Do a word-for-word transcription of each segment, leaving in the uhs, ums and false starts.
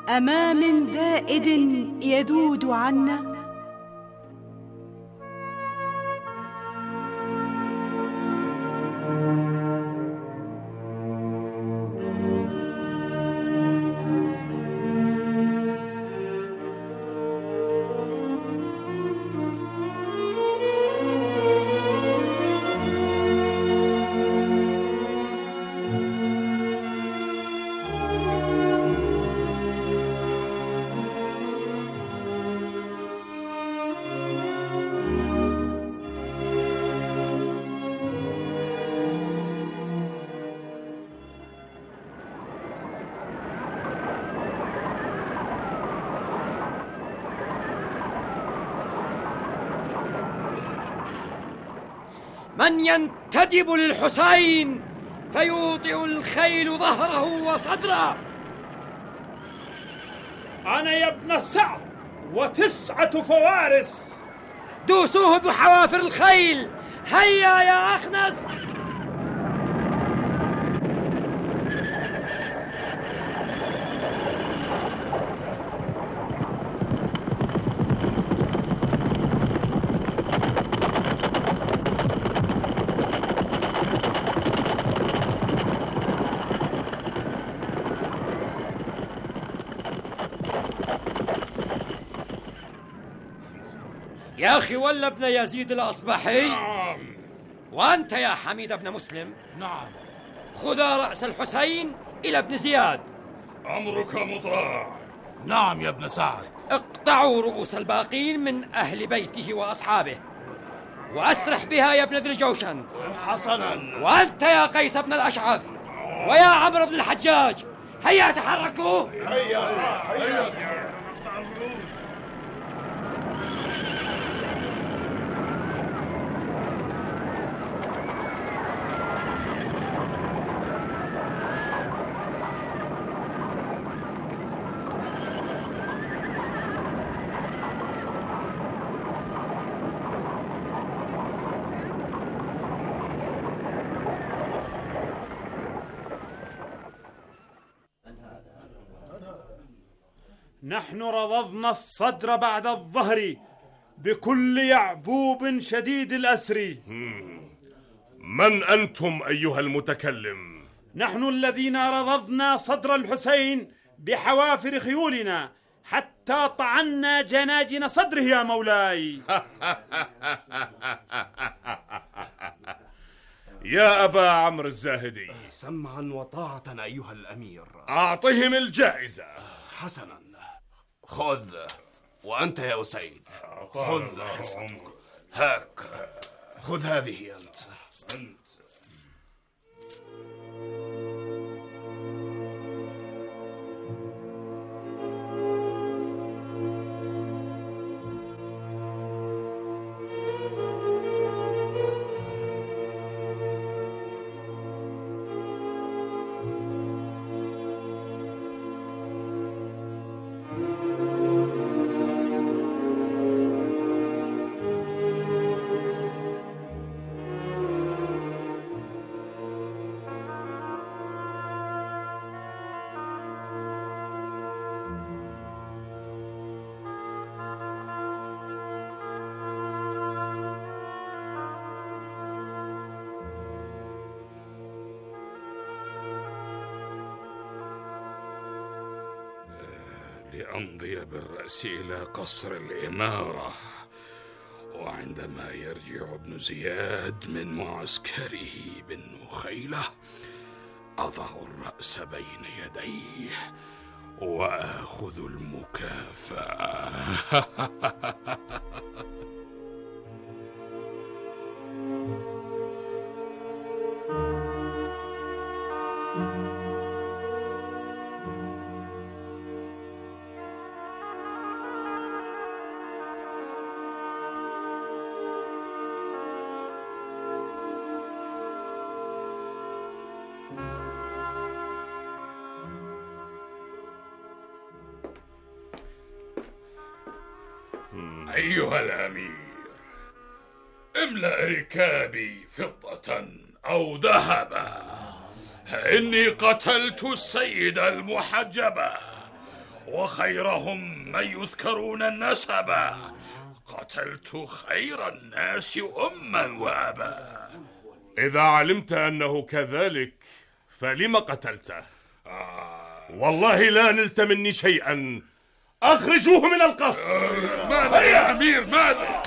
أما من ذائد يذود عنا؟ من ينتدب للحسين فيوطئ الخيل ظهره وصدره. أنا يا ابن سعد وتسعة فوارس. دوسوه بحوافر الخيل. هيا يا أخنس. يا أخي ولا ابن يزيد الأصبحي. نعم. وأنت يا حميد بن مسلم. نعم. خذا رأس الحسين إلى ابن زياد. أمرك مطاع. نعم يا ابن سعد. اقطعوا رؤوس الباقين من أهل بيته وأصحابه وأسرح بها يا ابن ذي الجوشن. حسنا. وأنت يا قيس بن الأشعث ويا عمرو بن الحجاج هيا تحركوا. هيا هيا اقطع الرؤوس. نحن رضضنا الصدر بعد الظهر بكل يعبوب شديد الأسر. من أنتم أيها المتكلم؟ نحن الذين رضضنا صدر الحسين بحوافر خيولنا حتى طعنا جناجن صدره يا مولاي. يا أبا عمرو الزاهدي، سمعا وطاعة أيها الأمير. أعطهم الجائزة. حسنا. خذ. وأنت يا أسيد خذ حصتك. هاك خذ هذه أنت. أنت لأمضي بالرأس إلى قصر الإمارة، وعندما يرجع ابن زياد من معسكره بالنخيلة أضع الرأس بين يديه وآخذ المكافأة. أيها الأمير، املأ ركابي فضة أو ذهبا، إني قتلت السيد المحجبة وخيرهم من يذكرون النسب. قتلت خير الناس أما وأبا. إذا علمت أنه كذلك فلم قتلته؟ والله لا نلت مني شيئا. أخرجوه من القصر. ماذا يا أمير ماذا؟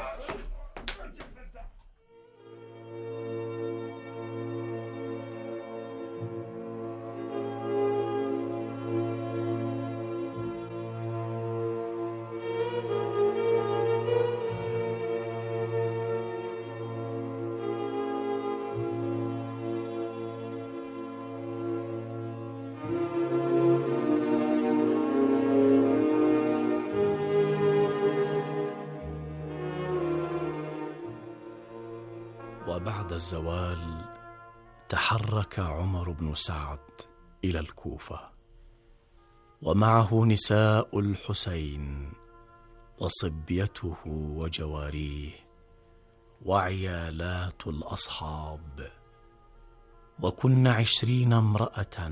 وبعد الزوال تحرك عمر بن سعد إلى الكوفة، ومعه نساء الحسين وصبيته وجواريه وعيالات الأصحاب، وكن عشرين امرأة،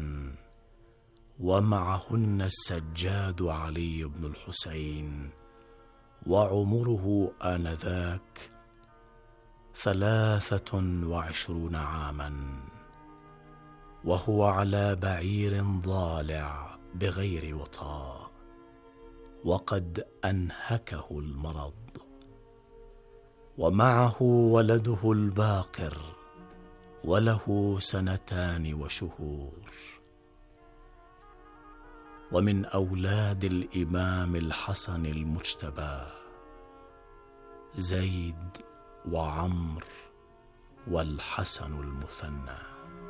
ومعهن السجاد علي بن الحسين، وعمره آنذاك ثلاثة وعشرون عاما، وهو على بعير ضالع بغير وطاء، وقد أنهكه المرض، ومعه ولده الباقر وله سنتان وشهور. ومن أولاد الإمام الحسن المجتبى زيد وعمر والحسن المثنى.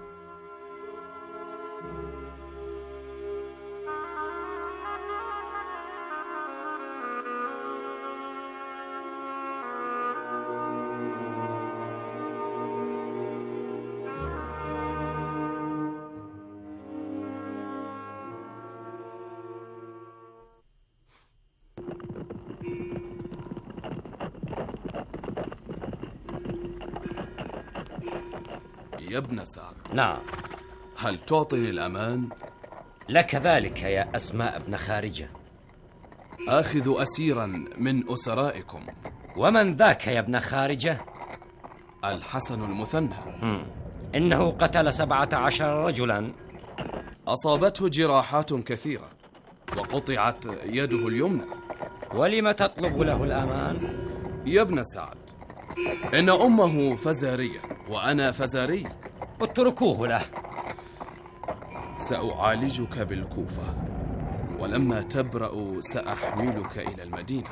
يا ابن سعد. نعم. هل تعطيني الأمان؟ لك ذلك يا أسماء بن خارجة. آخذ أسيرا من أسرائكم. ومن ذاك يا ابن خارجة؟ الحسن المثنى. إنه قتل سبعة عشر رجلا. أصابته جراحات كثيرة وقطعت يده اليمنى. ولم تطلب له الأمان؟ يا ابن سعد، إن أمه فزارية وأنا فزاري. اتركوه له. سأعالجك بالكوفة، ولما تبرأ سأحملك إلى المدينة.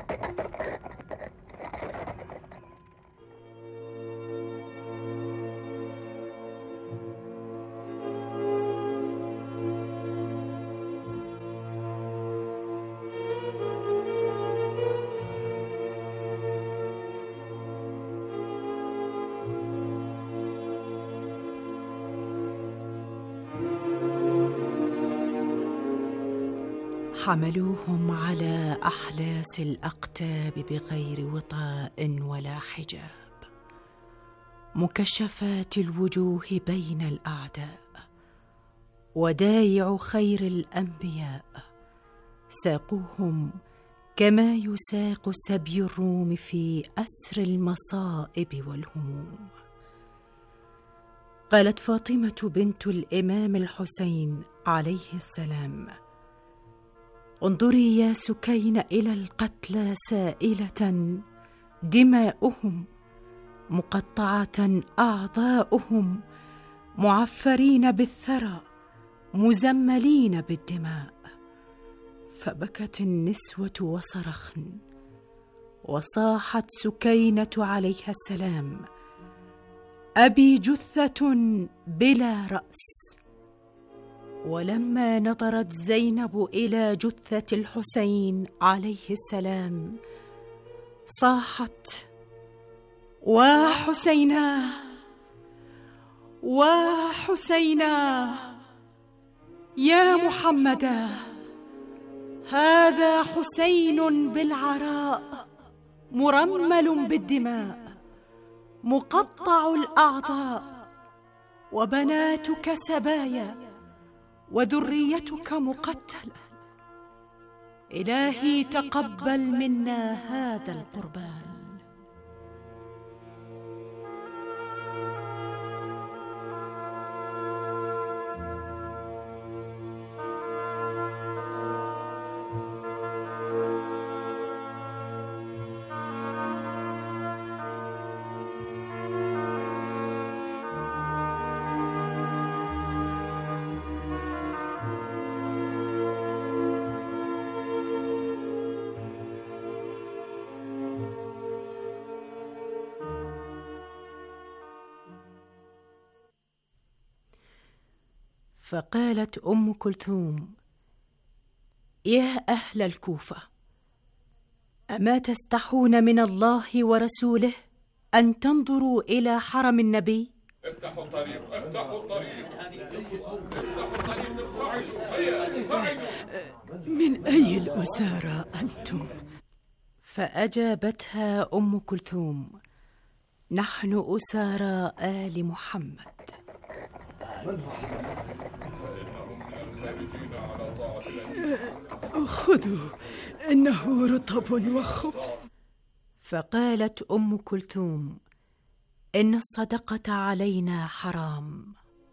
حملوهم على أحلاس الأقتاب بغير وطاء ولا حجاب، مكشفات الوجوه بين الأعداء، ودايع خير الأنبياء. ساقوهم كما يساق سبي الروم في أسر المصائب والهموم. قالت فاطمة بنت الإمام الحسين عليه السلام: انظري يا سكين إلى القتلى سائلة دماؤهم، مقطعة أعضاؤهم، معفرين بالثرى، مزملين بالدماء. فبكت النسوة وصرخن، وصاحت سكينة عليها السلام: أبي جثة بلا رأس. ولما نظرت زينب إلى جثة الحسين عليه السلام صاحت: وحسينا وحسينا يا محمدا، هذا حسين بالعراء، مرمل بالدماء، مقطع الأعضاء، وبناتك سبايا، وذريتك مقتلة، إلهي تقبل منا هذا القربان. فقالت أم كلثوم: يا أهل الكوفة، أما تستحون من الله ورسوله أن تنظروا إلى حرم النبي؟ افتحوا الطريق، افتحوا الطريق، افتحوا الطريق. من أي الأسارى أنتم؟ فأجابتها أم كلثوم: نحن أسارى آل محمد. خذوا، إنه رطب وخبز. فقالت أم كلثوم: إن الصدقة علينا حرام.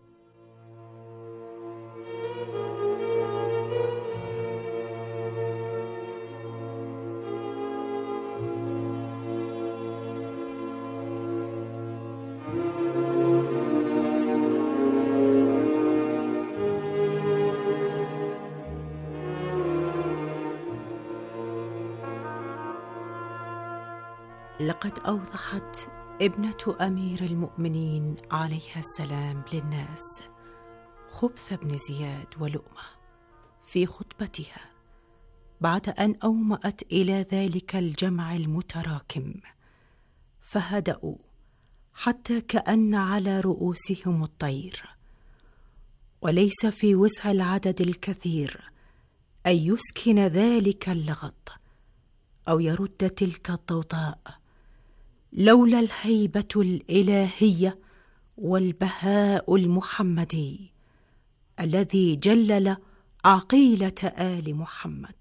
لقد أوضحت ابنة أمير المؤمنين عليها السلام للناس خبث بن زياد ولؤمة في خطبتها بعد أن أومأت إلى ذلك الجمع المتراكم، فهدأوا حتى كأن على رؤوسهم الطير، وليس في وسع العدد الكثير أن يسكن ذلك اللغط أو يرد تلك الضوضاء، لولا الهيبة الإلهية والبهاء المحمدي الذي جلل عقيلة آل محمد.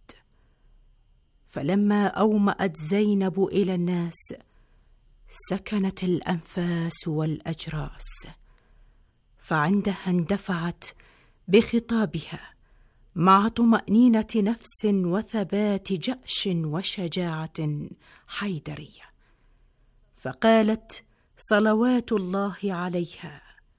فلما أومأت زينب إلى الناس سكنت الأنفاس والأجراس، فعندها اندفعت بخطابها مع طمأنينة نفس وثبات جأش وشجاعة حيدرية، فقالت صلوات الله عليها: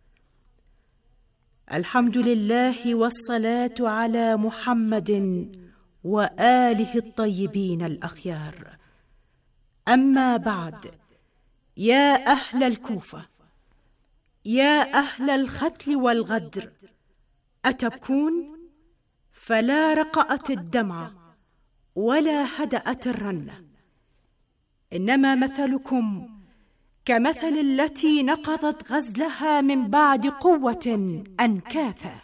الحمد لله والصلاة على محمد وآله الطيبين الأخيار، أما بعد، يا أهل الكوفة، يا أهل الختل والغدر، أتبكون؟ فلا رقأت الدمع ولا هدأت الرنة، إنما مثلكم كمثل التي نقضت غزلها من بعد قوة أنكاثا.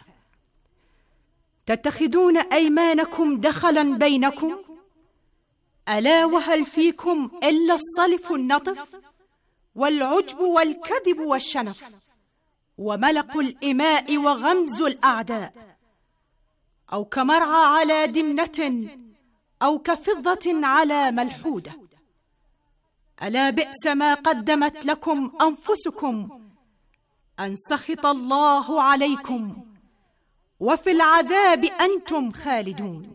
تتخذون أيمانكم دخلا بينكم، ألا وهل فيكم إلا الصلف النطف والعجب والكذب والشنف وملق الإماء وغمز الأعداء، أو كمرعى على دمنة أو كفضة على ملحودة. ألا بئس ما قدمت لكم أنفسكم أن سخط الله عليكم وفي العذاب أنتم خالدون.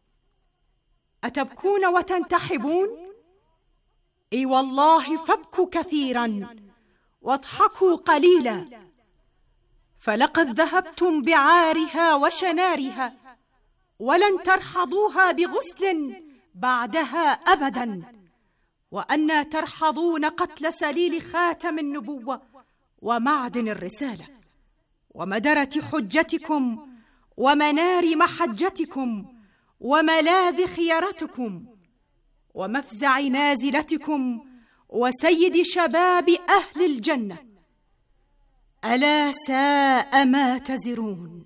أتبكون وتنتحبون؟ إي والله فابكوا كثيرا واضحكوا قليلا، فلقد ذهبتم بعارها وشنارها ولن ترحضوها بغسل بعدها أبدا، وأنا ترحضون قتل سليل خاتم النبوة ومعدن الرسالة ومدرة حجتكم ومنار محجتكم وملاذ خيرتكم ومفزع نازلتكم وسيد شباب أهل الجنة. ألا ساء ما تزرون،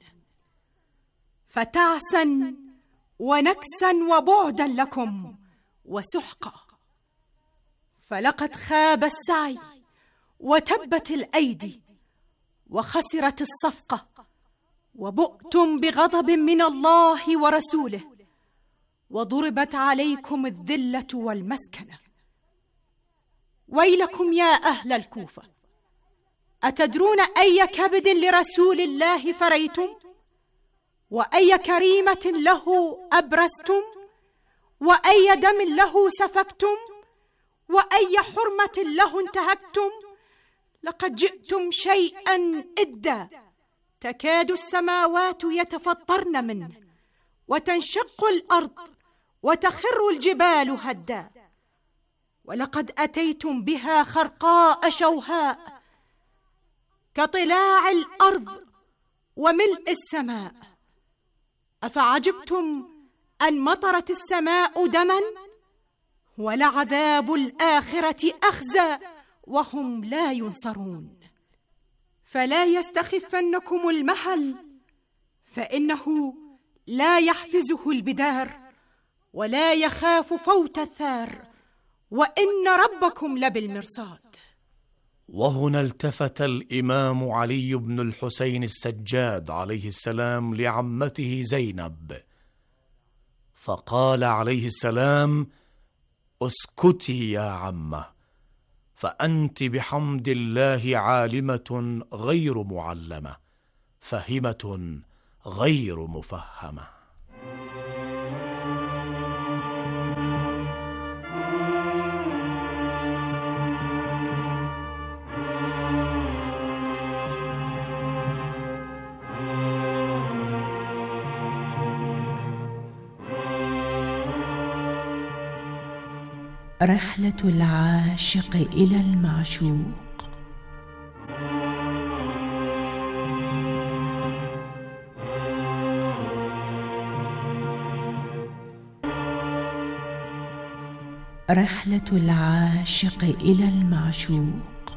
فتعسا ونكسا وبعدا لكم وسحقا، فلقد خاب السعي وتبت الأيدي وخسرت الصفقة، وبؤتم بغضب من الله ورسوله، وضربت عليكم الذلة والمسكنة. ويلكم يا أهل الكوفة، أتدرون أي كبد لرسول الله فريتم؟ وأي كريمة له أبرزتم؟ وأي دم له سفكتم؟ وأي حرمة له انتهكتم؟ لقد جئتم شيئا إدا، تكاد السماوات يتفطرن منه، وتنشق الأرض، وتخر الجبال هدا. ولقد أتيتم بها خرقاء شوهاء، كطلاع الأرض وملء السماء. أفعجبتم أن مطرت السماء دما؟ ولعذاب الآخرة أخزى وهم لا ينصرون. فلا يستخفنكم المحل، فإنه لا يحفزه البدار، ولا يخاف فوت الثار، وإن ربكم لبالمرصاد. وهنا التفت الإمام علي بن الحسين السجاد عليه السلام لعمته زينب، فقال عليه السلام: اسكتي يا عمه، فأنت بحمد الله عالمة غير معلمة، فهمة غير مفهمة. رحلة العاشق إلى المعشوق. رحلة العاشق إلى المعشوق.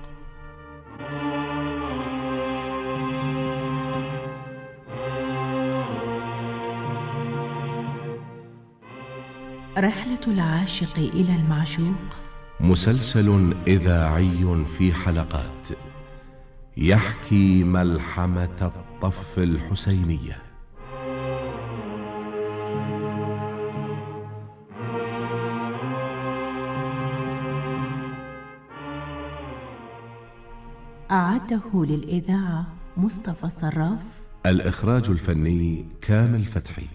رحلة العاشق إلى المعشوق مسلسل إذاعي في حلقات يحكي ملحمة الطف الحسينية. أعده للإذاعة مصطفى صراف. الإخراج الفني كامل فتحي.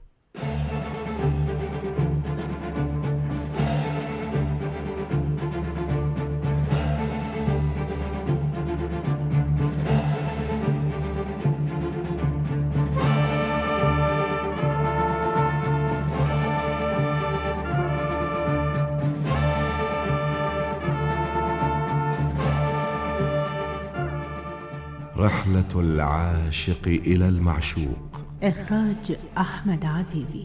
رحلة العاشق إلى المعشوق. إخراج أحمد عزيزي.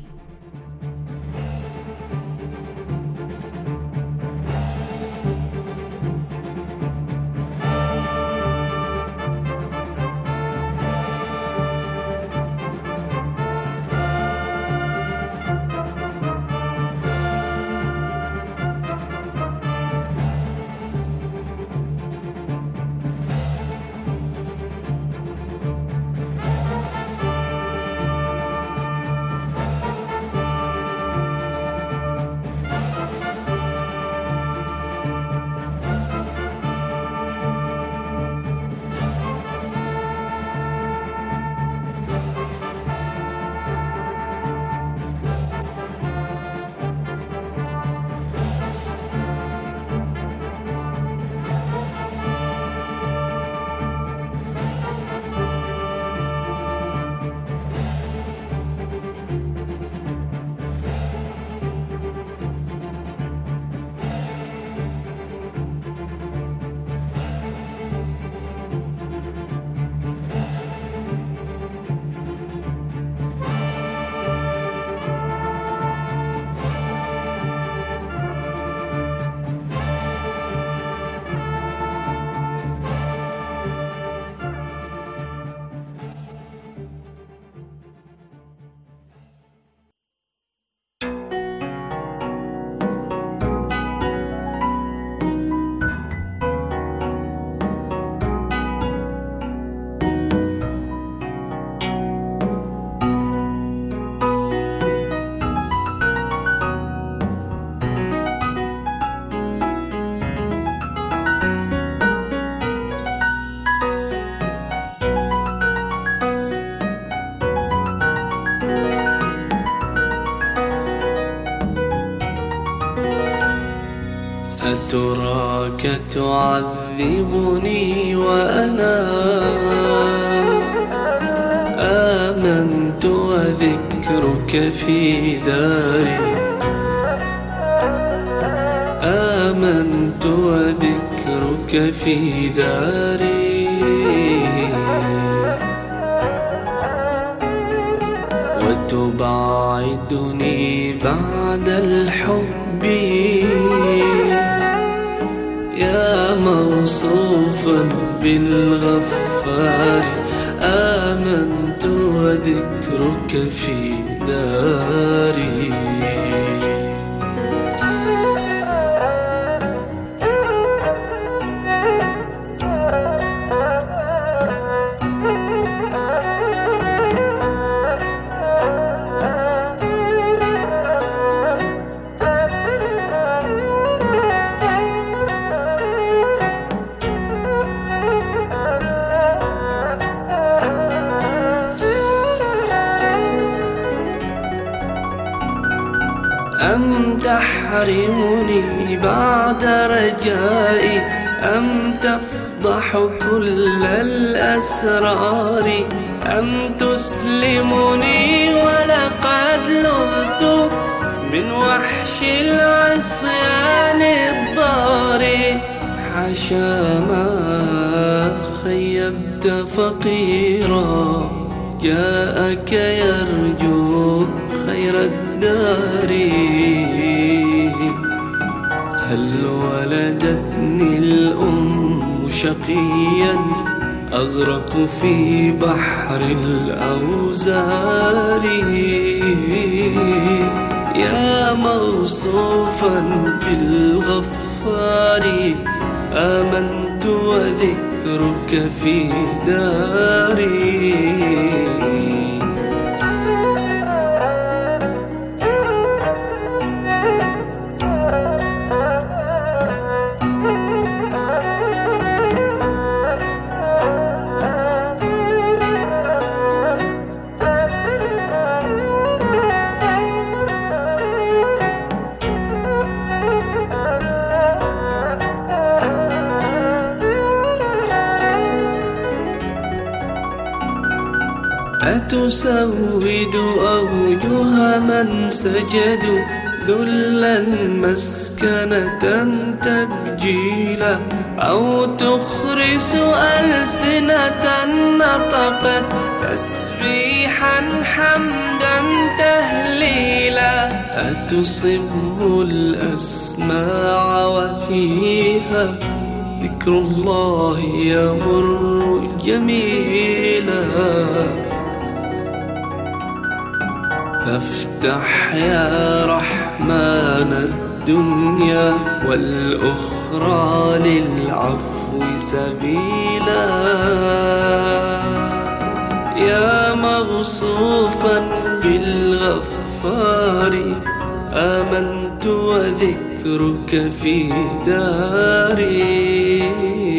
تعذبني وأنا آمنت وذكرك في داري، آمنت وذكرك في داري، وتبعدني بعد الحب يا موصوفا بالغفار، آمنت وذكرك في داري. أم تحرمني بعد رجائي، أم تفضح كل الأسرار، أم تسلمني ولقد لذت من وحش العصيان الضار، حاشا ما خيبت فقيرا جاءك يرجو خير الدار، هل ولدتني الأم شقيا أغرق في بحر الأوزار، يا موصوفا بالغفار، آمنت وذكرك في داري. أتسود أوجه من سجدوا ذلا مسكنة تبجيلا، أو تخرس ألسنة نطقت تسبيحا حمدا تهليلا، أتصم الأسماع وفيها ذكر الله يمر جميلا، فافتح يا رحمن الدنيا والأخرى للعفو سبيلا، يا موصوفا بالغفار، آمنت وذكرك في داري.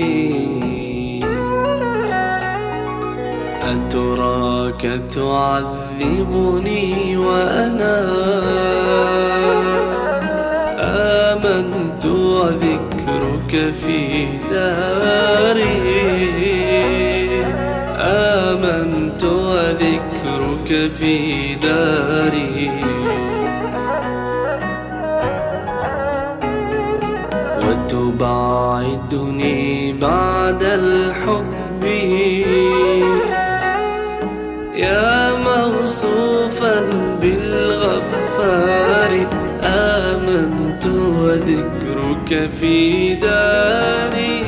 أتراك تعذبني وأنا آمنت وذكرك في داري، آمنت وذكرك في داري، وتبعدني بعد الحب يا موصوفا بالغفار، آمنت وذكرك في داري.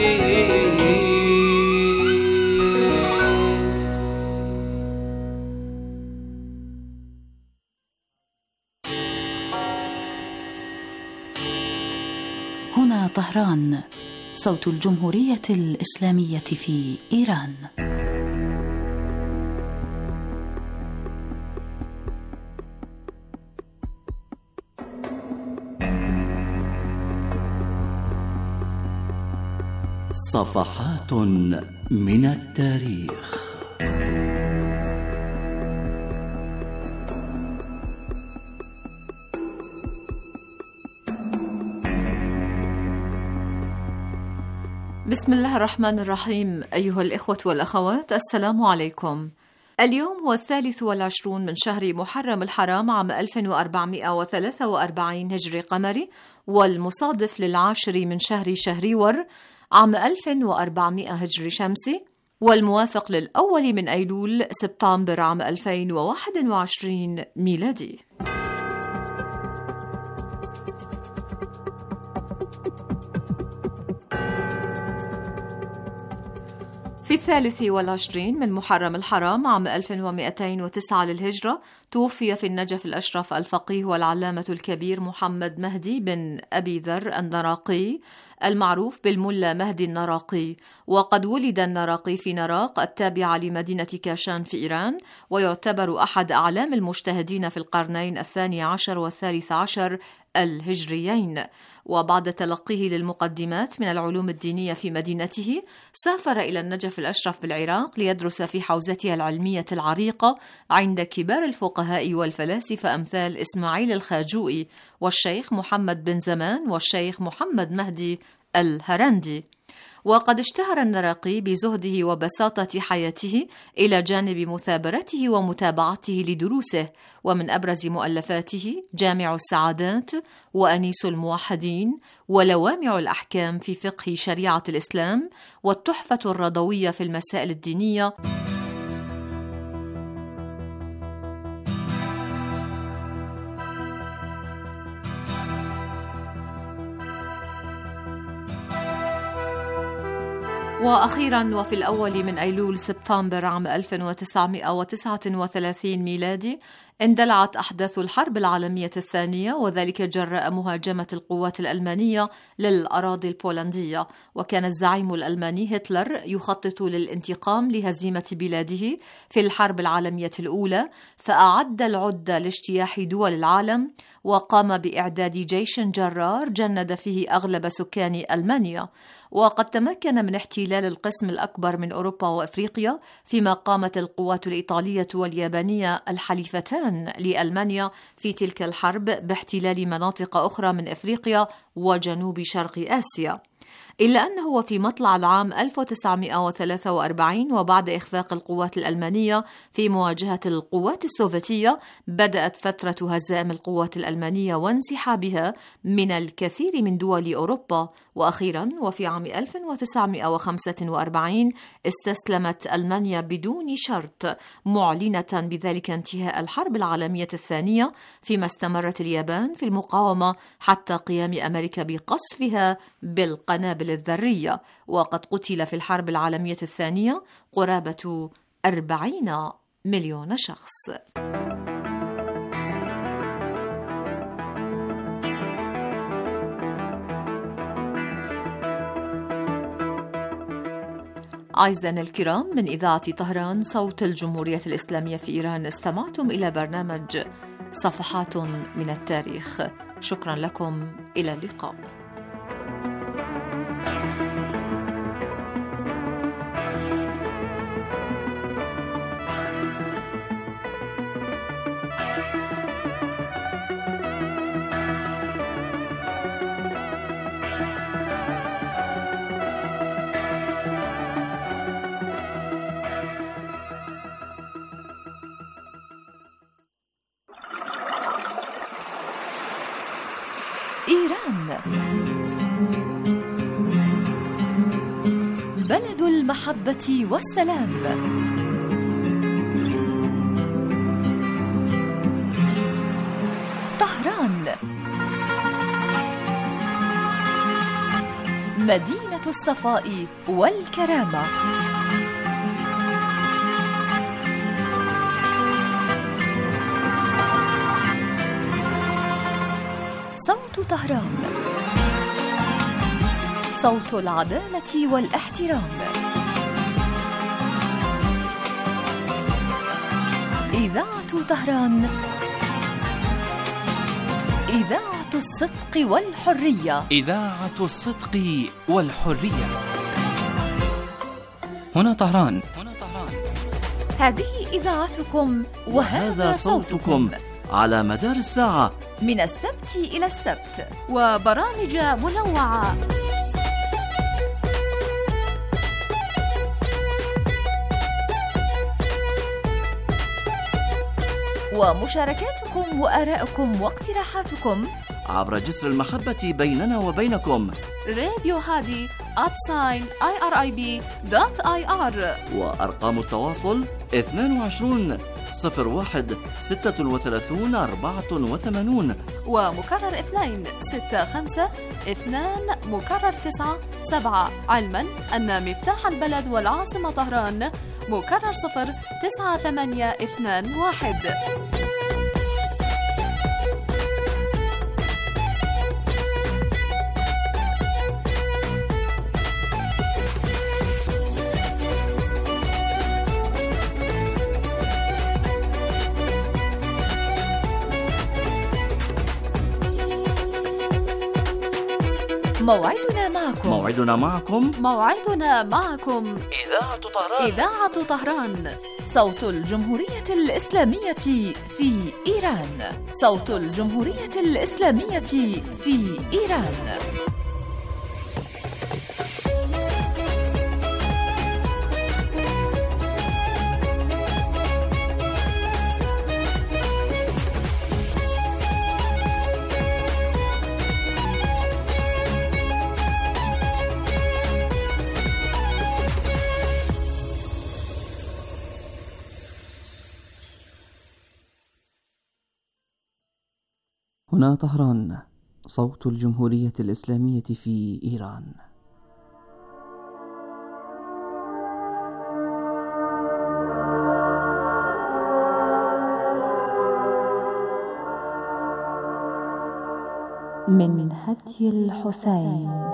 هنا طهران، صوت الجمهورية الإسلامية في إيران. صفحات من التاريخ. بسم الله الرحمن الرحيم. أيها الإخوة والأخوات، السلام عليكم. اليوم هو الثالث والعشرون من شهر محرم الحرام عام ألف وأربعمائة وثلاثة وأربعين هجري قمري، والمصادف للعاشر من شهر شهريور عام ألف وأربعمائة هجري شمسي، والموافق للأول من أيلول سبتمبر عام ألفين وواحد وعشرين ميلادي. في الثالث والعشرين من محرم الحرام عام ألف ومئتين وتسعة للهجرة توفي في النجف الأشرف الفقيه والعلامة الكبير محمد مهدي بن أبي ذر النراقي المعروف بالملا مهدي النراقي. وقد ولد النراقي في نراق التابعة لمدينة كاشان في إيران، ويعتبر أحد أعلام المجتهدين في القرنين الثاني عشر والثالث عشر الهجريين. وبعد تلقيه للمقدمات من العلوم الدينية في مدينته، سافر إلى النجف الأشرف بالعراق ليدرس في حوزتها العلمية العريقة عند كبار الفقهاء والفلاسفة أمثال إسماعيل الخاجوئي والشيخ محمد بن زمان والشيخ محمد مهدي الهرندي. وقد اشتهر النراقي بزهده وبساطة حياته إلى جانب مثابرته ومتابعته لدروسه، ومن أبرز مؤلفاته جامع السعادات وأنيس الموحدين ولوامع الأحكام في فقه شريعة الإسلام والتحفة الرضوية في المسائل الدينية. وأخيراً وفي الأول من أيلول سبتمبر عام ألف وتسعمائة وتسعة وثلاثين ميلادي اندلعت أحداث الحرب العالمية الثانية، وذلك جراء مهاجمة القوات الألمانية للأراضي البولندية. وكان الزعيم الألماني هتلر يخطط للانتقام لهزيمة بلاده في الحرب العالمية الأولى، فأعد العدة لاجتياح دول العالم، وقام بإعداد جيش جرار جند فيه أغلب سكان ألمانيا. وقد تمكن من احتلال القسم الأكبر من أوروبا وأفريقيا، فيما قامت القوات الإيطالية واليابانية الحليفتان لألمانيا في تلك الحرب باحتلال مناطق أخرى من أفريقيا وجنوب شرق آسيا. إلا أنه وفي مطلع العام ألف وتسعمائة وثلاثة وأربعين وبعد إخفاق القوات الألمانية في مواجهة القوات السوفيتية، بدأت فترة هزائم القوات الألمانية وانسحابها من الكثير من دول أوروبا. وأخيرا وفي عام ألف وتسعمائة وخمسة وأربعين استسلمت ألمانيا بدون شرط، معلنة بذلك انتهاء الحرب العالمية الثانية، فيما استمرت اليابان في المقاومة حتى قيام أمريكا بقصفها بالقنابل الذرية. وقد قتل في الحرب العالمية الثانية قرابة أربعين مليون شخص. أعزائنا الكرام، من إذاعة طهران صوت الجمهورية الإسلامية في إيران، استمعتم إلى برنامج صفحات من التاريخ. شكرا لكم، إلى اللقاء. إيران بلد المحبة والسلام. طهران مدينة الصفاء والكرامة. صوت طهران، صوت العدالة والاحترام. إذاعة طهران، إذاعة الصدق والحرية. إذاعة الصدق والحرية. هنا طهران. هذه إذاعتكم وهذا صوتكم على مدار الساعة من السبت إلى السبت، وبرامج منوعة. ومشاركاتكم وآرائكم واقتراحاتكم عبر جسر المحبة بيننا وبينكم. راديو هادي آت ساين آي آر آي بي دوت آي آر. وأرقام التواصل اثنان وعشرون صفر واحد ستة وثلاثون أربعة وثمانون ومكرر اثنين ستة خمسة اثنان مكرر تسعة سبعة، علما أن مفتاح البلد والعاصمة طهران مكرر صفر تسعة ثمانية اثنان واحد. موعدنا معكم موعدنا معكم موعدنا معكم إذاعة طهران إذاعة طهران، صوت الجمهورية الإسلامية في إيران. صوت الجمهورية الإسلامية في إيران. هنا طهران، صوت الجمهورية الإسلامية في إيران. من هدي الحسين.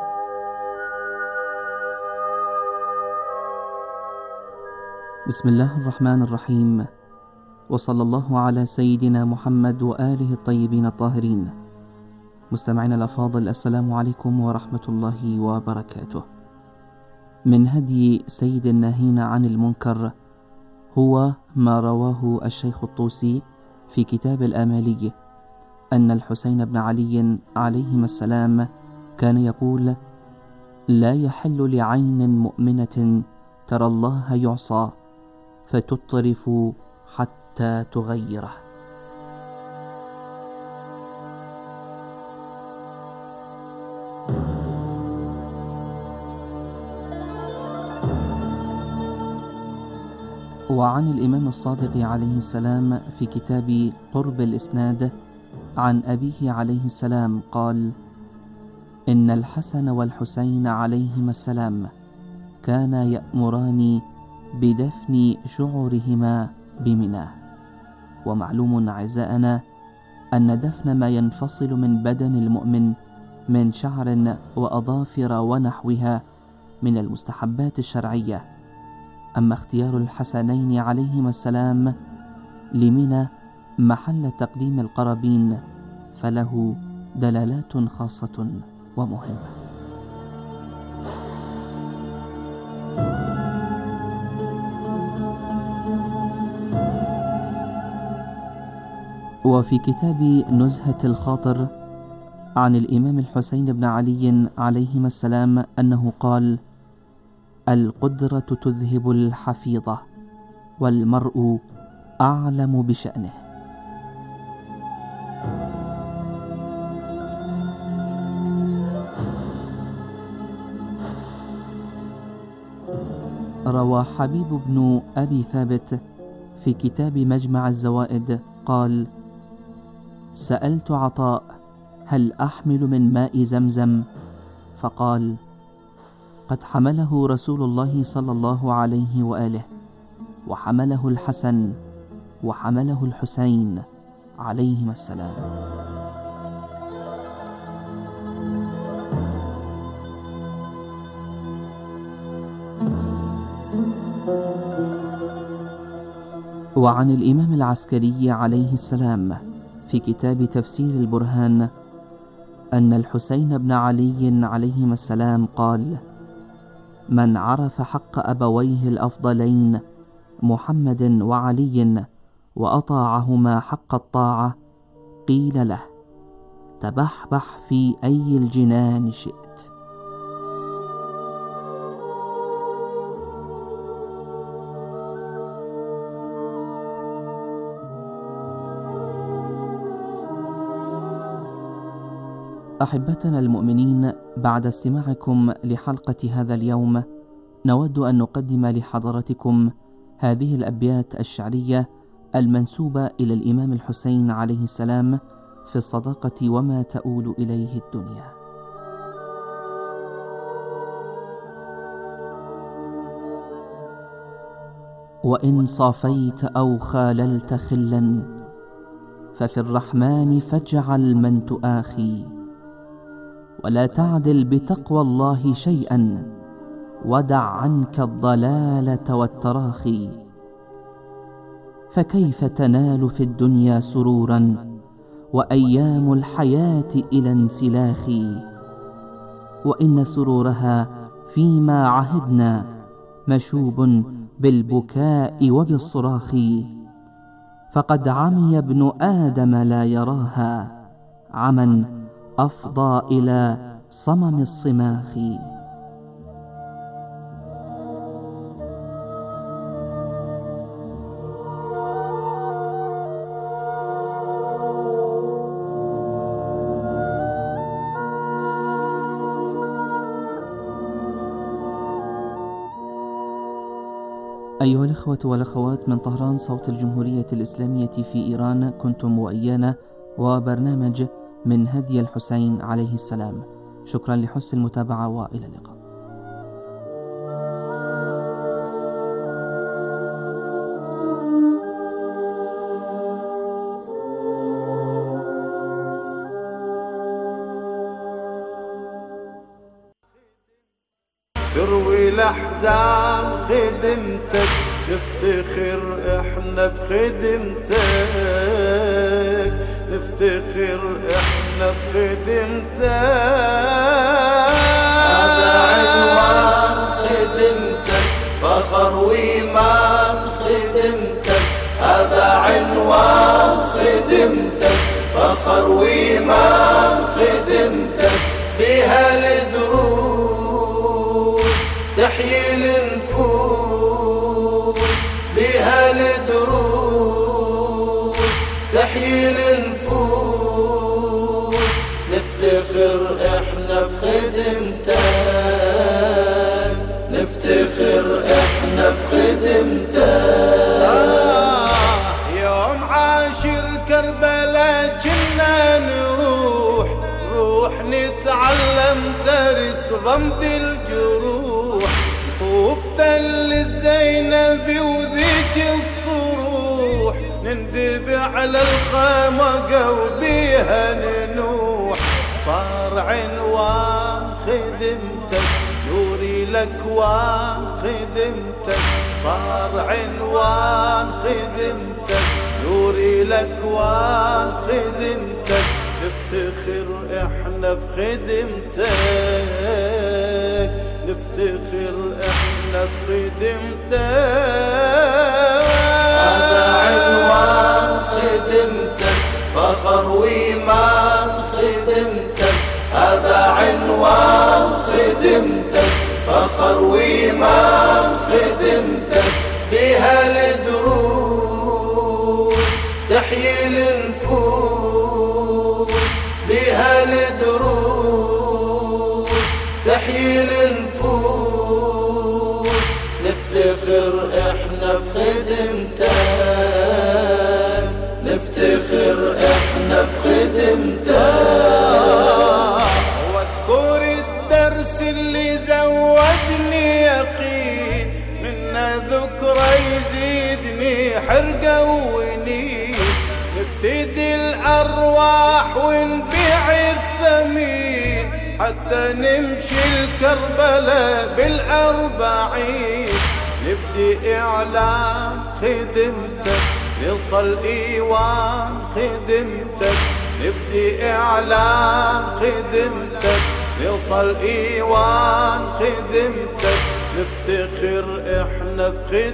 بسم الله الرحمن الرحيم، وصلى الله على سيدنا محمد وآله الطيبين الطاهرين. مستمعينا الأفاضل، السلام عليكم ورحمة الله وبركاته. من هدي سيد الناهين عن المنكر هو ما رواه الشيخ الطوسي في كتاب الآمالي أن الحسين بن علي عليهما السلام كان يقول: لا يحل لعين مؤمنة ترى الله يعصى فتطرف حتى تغيره. وعن الإمام الصادق عليه السلام في كتاب قرب الإسناد عن أبيه عليه السلام قال: إن الحسن والحسين عليهما السلام كانا يأمران بدفن شعورهما بمنى. ومعلوم أعزائنا أن دفن ما ينفصل من بدن المؤمن من شعر وأظافر ونحوها من المستحبات الشرعية. أما اختيار الحسنين عليهما السلام لمنى محل تقديم القرابين فله دلالات خاصة ومهمة. وفي كتاب نزهة الخاطر عن الإمام الحسين بن علي عليهما السلام أنه قال: القدرة تذهب الحفيظة والمرء أعلم بشأنه. روى حبيب بن أبي ثابت في كتاب مجمع الزوائد قال: سألت عطاء: هل أحمل من ماء زمزم؟ فقال: قد حمله رسول الله صلى الله عليه وآله، وحمله الحسن وحمله الحسين عليهما السلام. وعن الإمام العسكري عليه السلام في كتاب تفسير البرهان أن الحسين بن علي عليهما السلام قال: من عرف حق أبويه الأفضلين محمد وعلي وأطاعهما حق الطاعة قيل له: تبحبح في أي الجنان شئت. أحبتنا المؤمنين، بعد استماعكم لحلقة هذا اليوم نود أن نقدم لحضراتكم هذه الأبيات الشعرية المنسوبة إلى الإمام الحسين عليه السلام في الصداقة وما تؤول إليه الدنيا. وإن صافيت أو خاللت خلا ففي الرحمن فاجعل من تؤاخي، ولا تعدل بتقوى الله شيئا ودع عنك الضلالة والتراخي. فكيف تنال في الدنيا سرورا وأيام الحياة إلى انسلاخ، وإن سرورها فيما عهدنا مشوب بالبكاء وبالصراخ. فقد عمي ابن آدم لا يراها عمى أفضى إلى صمم الصماخ. أيها الإخوة والأخوات من طهران صوت الجمهورية الإسلامية في إيران، كنتم وإيانا وبرنامج من هدي الحسين عليه السلام. شكرا لحسن المتابعة وإلى اللقاء. تروي الأحزان خدمتك، نفتخر احنا بخدمتك، نفتخر احنا بخدمتك. هذا عنوان خدمتك، فخر وإيمان خدمتك. هذا عنوان خدمتك، فخر وإيمان خدمتك. بها الدروس تحيي النفوس، بها الدروس تحيي النفوس. نفتخر احنا بخدمتك، نفتخر احنا بخدمتك. آه يوم عاشر كربلاء كنا نروح روح نتعلم درس ضمد الجروح. طوف تل الزينبي وذيك الصروح، نندب على الخامقة وبيها ننوح. صار عنوان خدمتك نوري الأكوان خدمتك. صار عنوان خدمتك نوري الأكوان خدمتك. نفتخر احنا بخدمتك، نفتخر احنا بخدمتك. هذا عنوان خدمتك، فخر وإيمان خدمتك. هذا عنوان خدمتك، فخر وإيمان خدمتك. بها الدروس تحيي النفوس، بها الدروس تحيي النفوس. نفتخر احنا بخدمتك، نفتخر احنا بخدمتك. واذكر الدرس اللي زودني يقين، منا ذكرى يزيدني حرقة ونين. نفتدي الأرواح ونبيع الثمين، حتى نمشي الكربلاء بالأربعين. نبدي إعلان خدمتك نوصل إيوان خدمتك. نبدي إعلان خدمتك نوصل إيوان خدمتك. نفتخر إحنا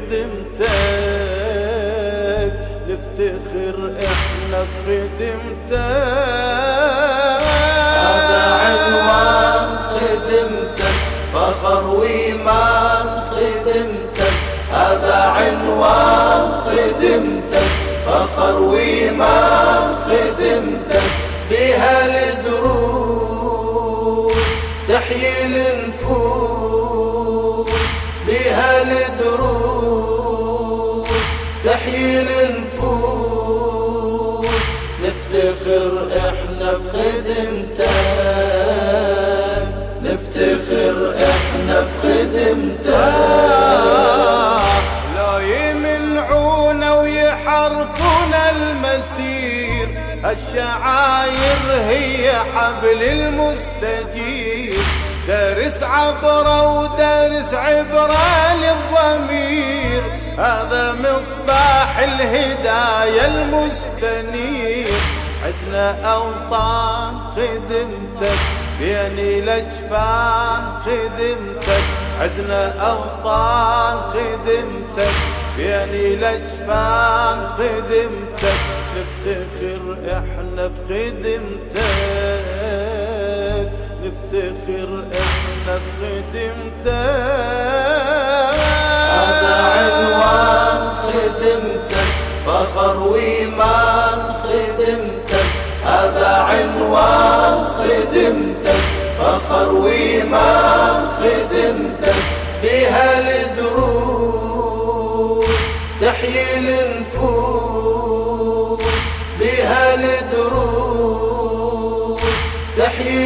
بخدمتك، نفتخر إحنا بخدمتك. هذا عنوان خدمتك، فخر وإيمان خدمتك. هذا عنوان خدمتك، فخر وإيمان خدمتك. بها الدروس نفتخر احنا بخدمتك، نفتخر احنا بخدمتك. لا يمنعونا ويحرفونا المسير، الشعاير هي حبل المستجير، دارس عبرة ودارس عبرة للضمير، هذا مصباح الهداية المستنير. عدنا أوطان خدمتك بين الأجفان خدمتك، عدنا أوطان خدمتك بين الأجفان خدمتك، نفتخر احنا بخدمتك، نفتخر احنا بخدمتك. هذا عنوان خدمتك، فخر وإيمان خدمتك، هذا عنوان خدمتك، فخر وإيمان خدمتك. بها الدروس تحيي النفوس، بها الدروس تحيي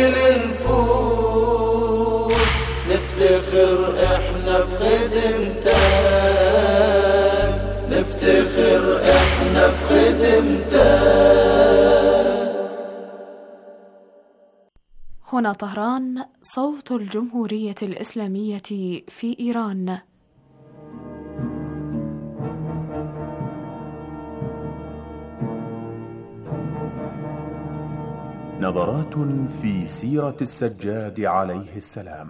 النفوس، نفتخر احنا بخدمتك، نفتخر احنا بخدمتك. هنا طهران، صوت الجمهورية الإسلامية في إيران. نظرات في سيرة السجاد عليه السلام.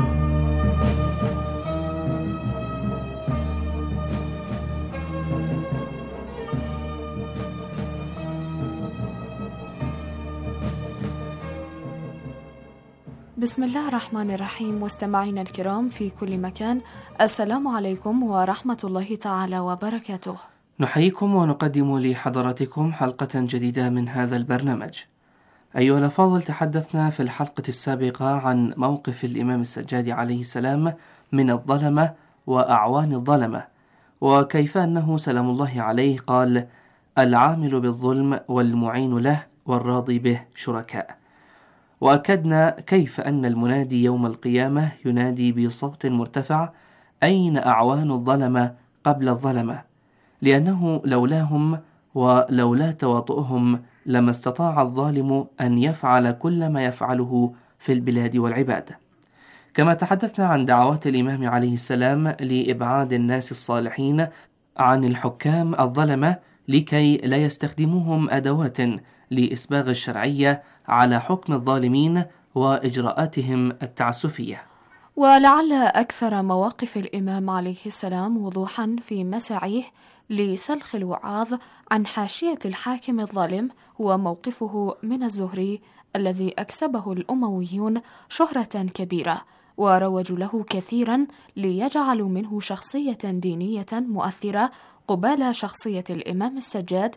بسم الله الرحمن الرحيم. مستمعينا الكرام في كل مكان، السلام عليكم ورحمة الله تعالى وبركاته. نحييكم ونقدم لحضراتكم حلقة جديدة من هذا البرنامج. أيها الأفاضل، تحدثنا في الحلقة السابقة عن موقف الإمام السجاد عليه السلام من الظلمة وأعوان الظلمة، وكيف أنه سلام الله عليه قال: العامل بالظلم والمعين له والراضي به شركاء. وأكدنا كيف أن المنادي يوم القيامة ينادي بصوت مرتفع: أين أعوان الظلمة قبل الظلمة؟ لأنه لولاهم ولولا تواطؤهم لما استطاع الظالم أن يفعل كل ما يفعله في البلاد والعباد. كما تحدثنا عن دعوات الإمام عليه السلام لإبعاد الناس الصالحين عن الحكام الظلمة لكي لا يستخدموهم أدوات لإسباغ الشرعية على حكم الظالمين وإجراءاتهم التعسفية. ولعل أكثر مواقف الإمام عليه السلام وضوحا في مساعيه لسلخ الوعاظ عن حاشية الحاكم الظالم هو موقفه من الزهري الذي أكسبه الأمويون شهرة كبيرة وروجوا له كثيرا ليجعلوا منه شخصية دينية مؤثرة قبال شخصية الإمام السجاد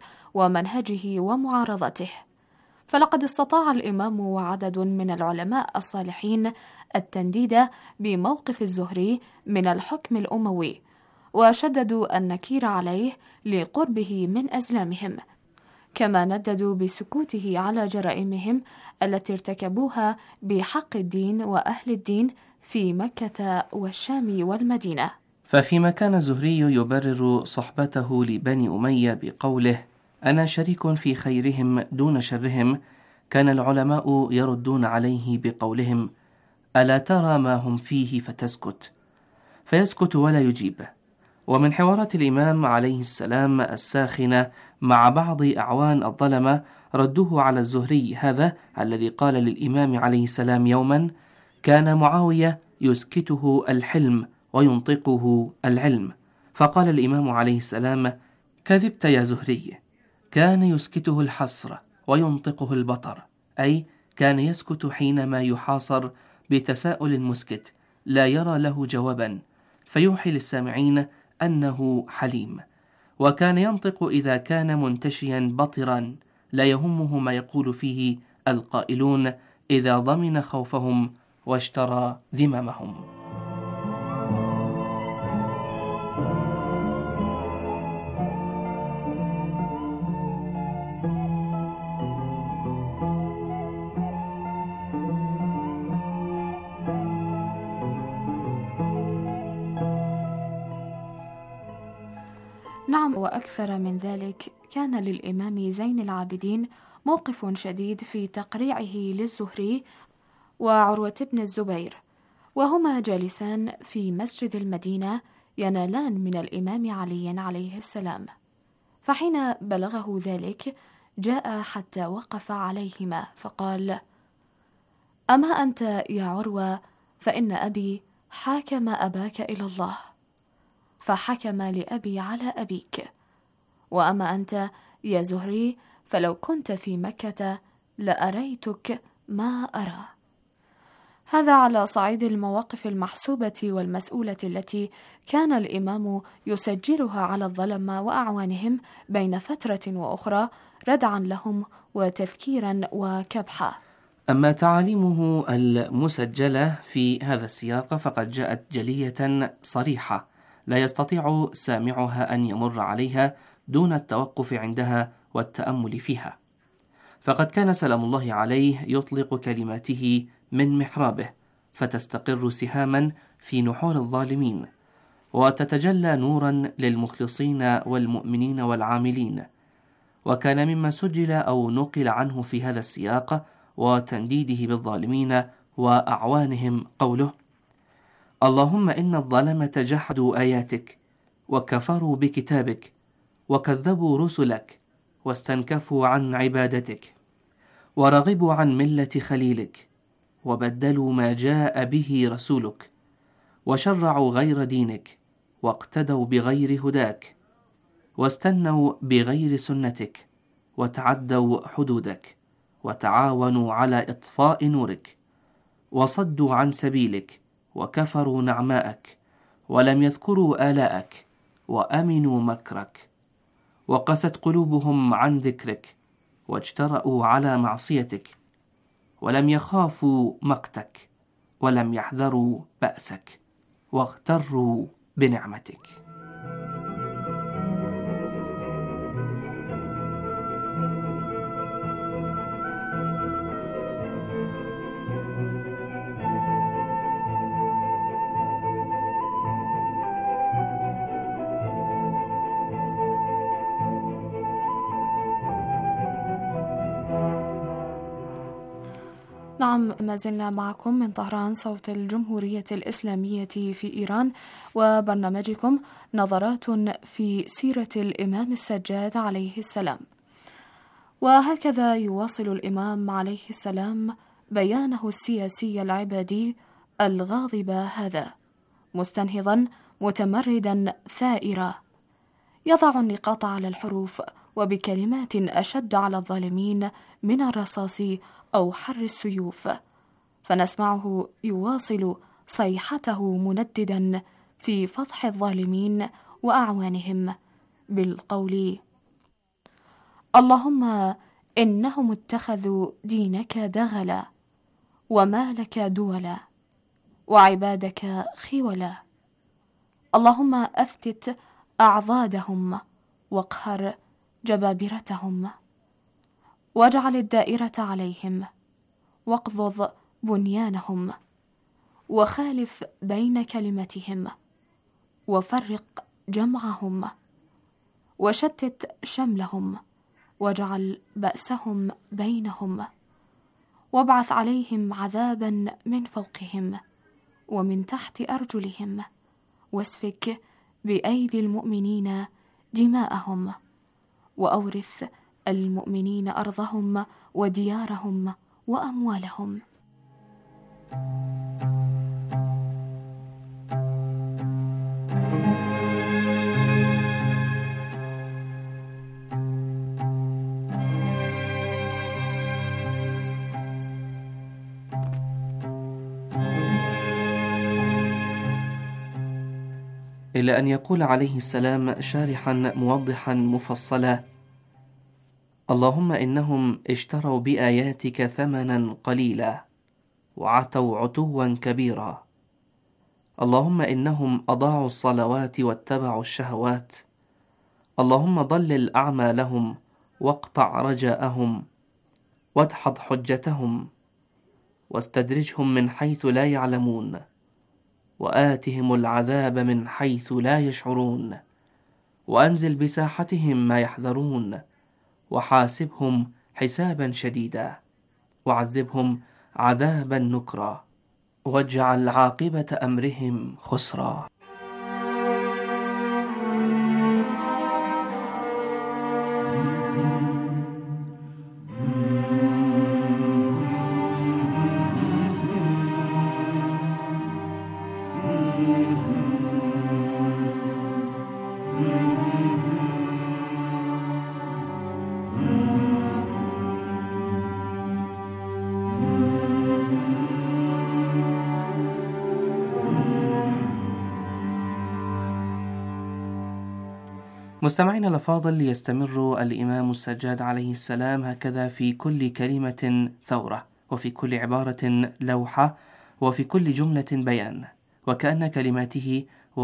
ومنهجه ومعارضته. فلقد استطاع الإمام وعدد من العلماء الصالحين التنديد بموقف الزهري من الحكم الأموي، وشددوا النكير عليه لقربه من أزلامهم، كما نددوا بسكوته على جرائمهم التي ارتكبوها بحق الدين وأهل الدين في مكة والشام والمدينة. ففيما كان الزهري يبرر صحبته لبني أمية بقوله: أنا شريك في خيرهم دون شرهم، كان العلماء يردون عليه بقولهم: ألا ترى ما هم فيه فتسكت؟ فيسكت ولا يجيب. ومن حوارات الإمام عليه السلام الساخنة مع بعض أعوان الظلمة ردوه على الزهري هذا الذي قال للإمام عليه السلام يوما: كان معاوية يسكته الحلم وينطقه العلم. فقال الإمام عليه السلام: كذبت يا زهري، كان يسكته الحصر وينطقه البطر، أي كان يسكت حينما يحاصر بتساؤل مسكت لا يرى له جوابا، فيوحي للسامعين أنه حليم. وكان ينطق إذا كان منتشيا بطرا لا يهمه ما يقول فيه القائلون إذا ضمن خوفهم واشترى ذممهم. نعم، وأكثر من ذلك، كان للإمام زين العابدين موقف شديد في تقريعه للزهري وعروة بن الزبير، وهما جالسان في مسجد المدينة ينالان من الإمام علي عليه السلام. فحين بلغه ذلك جاء حتى وقف عليهما فقال: أما أنت يا عروة فإن أبي حاكم أباك إلى الله، فحكم لأبي على أبيك، وأما أنت يا زهري فلو كنت في مكة لأريتك ما أرى. هذا على صعيد المواقف المحسوبة والمسؤولة التي كان الإمام يسجلها على الظلمة وأعوانهم بين فترة وأخرى ردعا لهم وتذكيرا وكبحا. أما تعاليمه المسجلة في هذا السياق فقد جاءت جلية صريحة لا يستطيع سامعها أن يمر عليها دون التوقف عندها والتأمل فيها. فقد كان سلام الله عليه يطلق كلماته من محرابه فتستقر سهاما في نحور الظالمين، وتتجلى نورا للمخلصين والمؤمنين والعاملين. وكان مما سجل أو نقل عنه في هذا السياق وتنديده بالظالمين وأعوانهم قوله: اللهم إن الظلمة جحدوا آياتك وكفروا بكتابك وكذبوا رسلك واستنكفوا عن عبادتك ورغبوا عن ملة خليلك وبدلوا ما جاء به رسولك وشرعوا غير دينك واقتدوا بغير هداك واستنوا بغير سنتك وتعدوا حدودك وتعاونوا على إطفاء نورك وصدوا عن سبيلك وكفروا نعماءك ولم يذكروا آلاءك وأمنوا مكرك وقست قلوبهم عن ذكرك واجترأوا على معصيتك ولم يخافوا مقتك ولم يحذروا بأسك واغتروا بنعمتك. نعم، ما زلنا معكم من طهران صوت الجمهورية الإسلامية في إيران، وبرنامجكم نظرات في سيرة الإمام السجاد عليه السلام. وهكذا يواصل الإمام عليه السلام بيانه السياسي العبادي الغاضب هذا، مستنهضا متمردا ثائرا، يضع النقاط على الحروف وبكلمات أشد على الظالمين من الرصاص أو حر السيوف، فنسمعه يواصل صيحته منددا في فضح الظالمين وأعوانهم بالقول: اللهم إنهم اتخذوا دينك دغلا ومالك دولا وعبادك خولا، اللهم أفتت أعضادهم واقهر جبابرتهم واجعل الدائرة عليهم واقضض بنيانهم وخالف بين كلمتهم وفرق جمعهم وشتت شملهم واجعل بأسهم بينهم وابعث عليهم عذابا من فوقهم ومن تحت أرجلهم واسفك بأيدي المؤمنين دماءهم وأورث المؤمنين أرضهم وديارهم وأموالهم. إلى أن يقول عليه السلام شارحا موضحا مفصلا: اللهم إنهم اشتروا بآياتك ثمنا قليلا وعتوا عتوا كبيرا، اللهم إنهم أضاعوا الصلوات واتبعوا الشهوات، اللهم ضلل أعمالهم واقطع رجاءهم وادحض حجتهم واستدرجهم من حيث لا يعلمون وآتهم العذاب من حيث لا يشعرون وأنزل بساحتهم ما يحذرون، وحاسبهم حسابا شديدا، وعذبهم عذابا نكرا، واجعل عاقبة أمرهم خسرا. مستمعينا الأفاضل، يستمر الإمام السجاد عليه السلام هكذا في كل كلمة ثورة، وفي كل عبارة لوحة، وفي كل جملة بيان، وكأن كلماته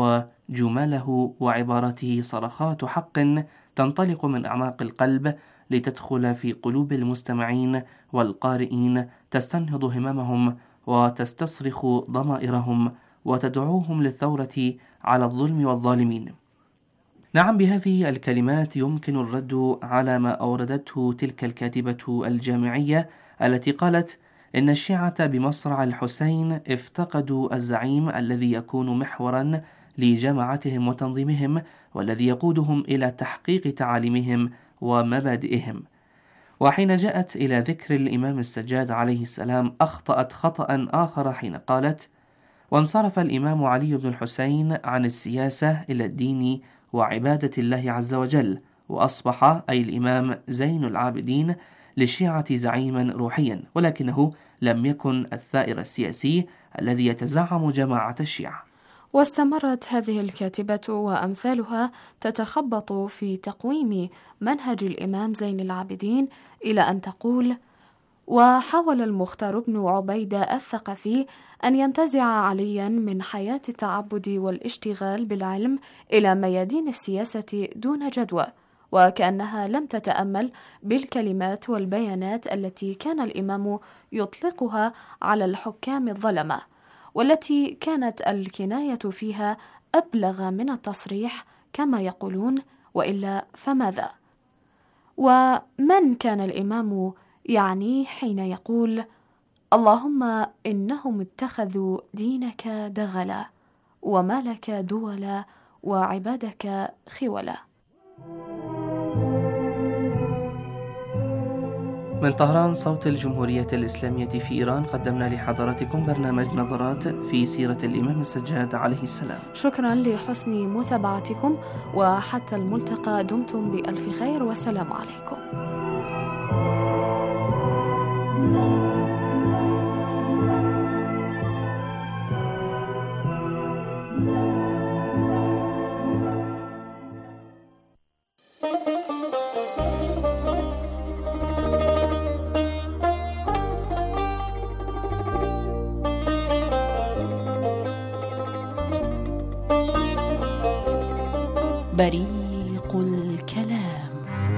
وجمله وعباراته صرخات حق تنطلق من أعماق القلب لتدخل في قلوب المستمعين والقارئين، تستنهض هممهم وتستصرخ ضمائرهم وتدعوهم للثورة على الظلم والظالمين. نعم، بهذه الكلمات يمكن الرد على ما أوردته تلك الكاتبة الجامعية التي قالت إن الشيعة بمصرع الحسين افتقدوا الزعيم الذي يكون محورا لجماعتهم وتنظيمهم، والذي يقودهم إلى تحقيق تعاليمهم ومبادئهم. وحين جاءت إلى ذكر الإمام السجاد عليه السلام أخطأت خطأ آخر حين قالت: وانصرف الإمام علي بن الحسين عن السياسة إلى الدين وعبادة الله عز وجل، وأصبح أي الإمام زين العابدين للشيعة زعيما روحيا، ولكنه لم يكن الثائر السياسي الذي يتزعم جماعة الشيعة. واستمرت هذه الكاتبة وأمثالها تتخبط في تقويم منهج الإمام زين العابدين إلى أن تقول: وحاول المختار بن عبيدة الثقفي أن ينتزع عليا من حياة التعبد والاشتغال بالعلم إلى ميادين السياسة دون جدوى، وكأنها لم تتأمل بالكلمات والبيانات التي كان الإمام يطلقها على الحكام الظلمة، والتي كانت الكناية فيها أبلغ من التصريح كما يقولون، وإلا فماذا؟ ومن كان الإمام يعني حين يقول: اللهم إنهم اتخذوا دينك دغلا ومالك دولا وعبادك خولا. من طهران، صوت الجمهورية الإسلامية في إيران، قدمنا لحضراتكم برنامج نظرات في سيرة الإمام السجاد عليه السلام. شكرا لحسن متابعتكم، وحتى الملتقى دمتم بألف خير، والسلام عليكم. بريق الكلام.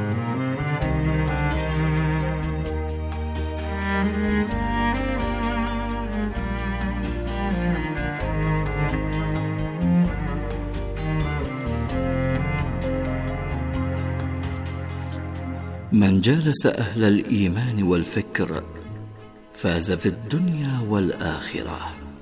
من جالس أهل الإيمان والفكر فاز في الدنيا والآخرة.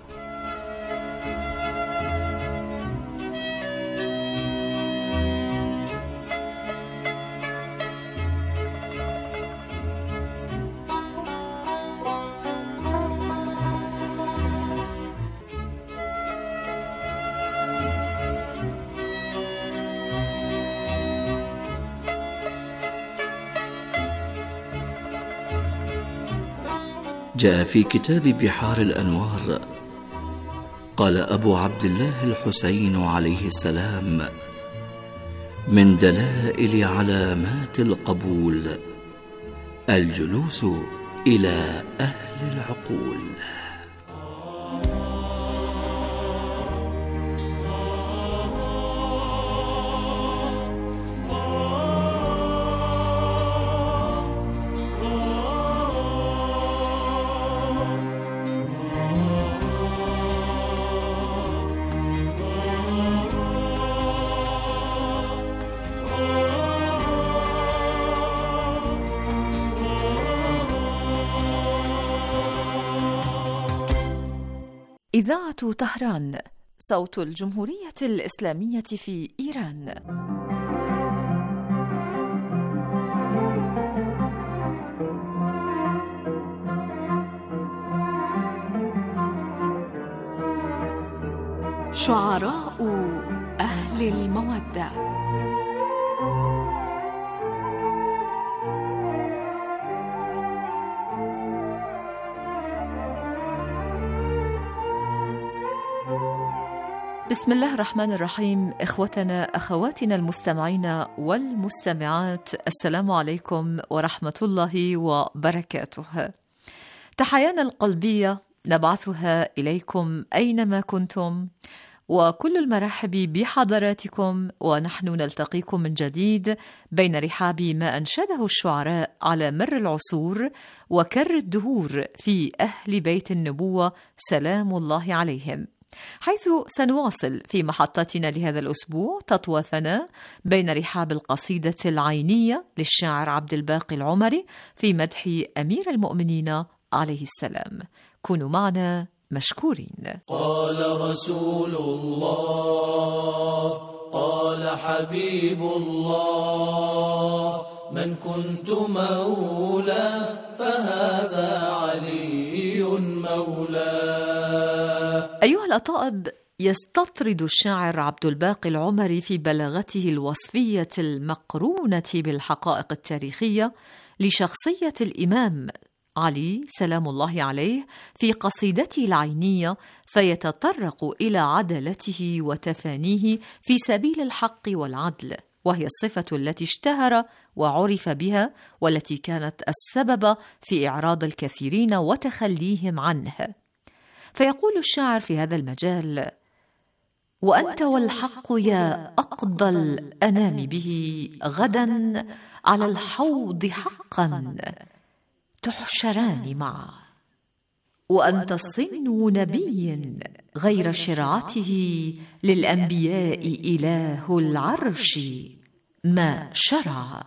جاء في كتاب بحار الأنوار: قال أبو عبد الله الحسين عليه السلام: من دلائل علامات القبول الجلوس إلى أهل العقول. إذاعة طهران، صوت الجمهورية الإسلامية في إيران. شعراء أهل المودة. بسم الله الرحمن الرحيم. إخوتنا أخواتنا المستمعين والمستمعات، السلام عليكم ورحمة الله وبركاته. تحيانا القلبية نبعثها إليكم أينما كنتم، وكل المرحب بحضراتكم، ونحن نلتقيكم من جديد بين رحاب ما أنشده الشعراء على مر العصور وكر الدهور في أهل بيت النبوة سلام الله عليهم، حيث سنواصل في محطتنا لهذا الأسبوع تطوافنا بين رحاب القصيدة العينية للشاعر عبد الباقي العمري في مدح أمير المؤمنين عليه السلام. كونوا معنا مشكورين. قال رسول الله، قال حبيب الله، من كنت مولى فهذا علي مولاه. أيها الأطائب، يستطرد الشاعر عبد الباقي العمري في بلاغته الوصفية المقرونة بالحقائق التاريخية لشخصية الإمام علي سلام الله عليه في قصيدته العينية، فيتطرق إلى عدالته وتفانيه في سبيل الحق والعدل، وهي الصفة التي اشتهر وعرف بها، والتي كانت السبب في إعراض الكثيرين وتخليهم عنها. فيقول الشاعر في هذا المجال: وأنت والحق يا أقضى الأنام به غدا على الحوض حقا تحشران معا، وأنت صنو نبي غير شرعته للأنبياء إله العرش ما شرع.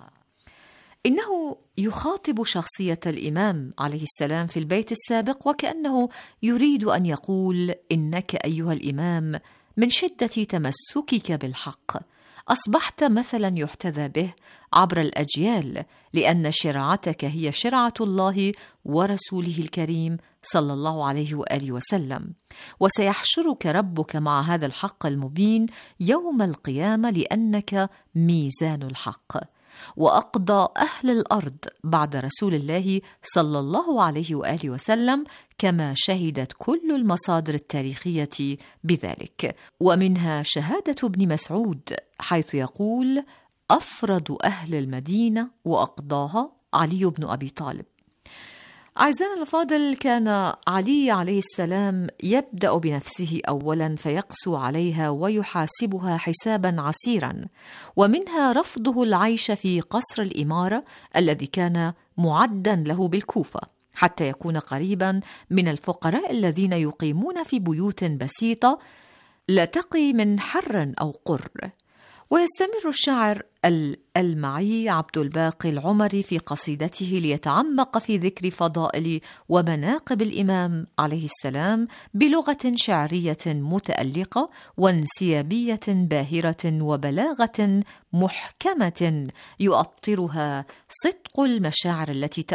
إنه يخاطب شخصية الإمام عليه السلام في البيت السابق، وكأنه يريد أن يقول: إنك أيها الإمام من شدة تمسكك بالحق أصبحت مثلا يحتذى به عبر الأجيال، لأن شرعتك هي شرعة الله ورسوله الكريم صلى الله عليه وآله وسلم، وسيحشرك ربك مع هذا الحق المبين يوم القيامة، لأنك ميزان الحق. وأقضى أهل الأرض بعد رسول الله صلى الله عليه وآله وسلم، كما شهدت كل المصادر التاريخية بذلك، ومنها شهادة ابن مسعود حيث يقول: أفرد أهل المدينة وأقضاها علي بن أبي طالب. أعزائنا الأفاضل، كان علي عليه السلام يبدأ بنفسه أولا فيقسو عليها ويحاسبها حسابا عسيرا، ومنها رفضه العيش في قصر الإمارة الذي كان معدا له بالكوفة، حتى يكون قريبا من الفقراء الذين يقيمون في بيوت بسيطة لا تقي من حر أو قر. ويستمر الشاعر الألمعي عبد الباقي العمري في قصيدته ليتعمق في ذكر فضائل ومناقب الإمام عليه السلام بلغة شعرية متألقة وانسيابية باهرة وبلاغة محكمة يؤطرها صدق المشاعر التي